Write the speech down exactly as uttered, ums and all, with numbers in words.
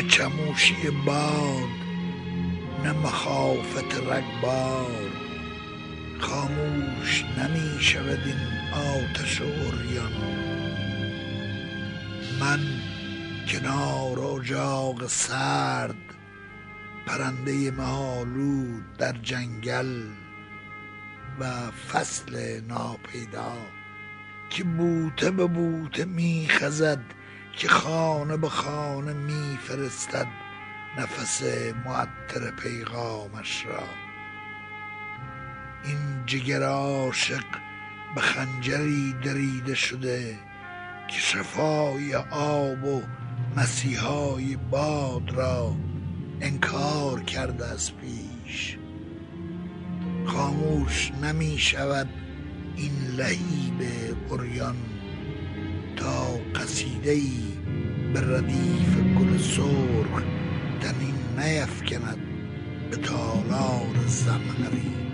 چموشی باد نه مخافت رگبار. خاموش نمی شود این آتش عریان. من کنار اجاق سرد پرنده مه‌آلود در جنگل و فصل ناپیدا که بوته به بوته می خزد، که خانه به خانه می فرستد نفس معطر پیغامش را. این جگر عاشق به خنجری دریده شده که شفای آب و مسیحای باد را انکار کرده از پیش. خاموش نمی شود این لهیب عریان تا قصیده‌ای به ردیف گل سرخ تنین نیفکند به تالار زمهریر.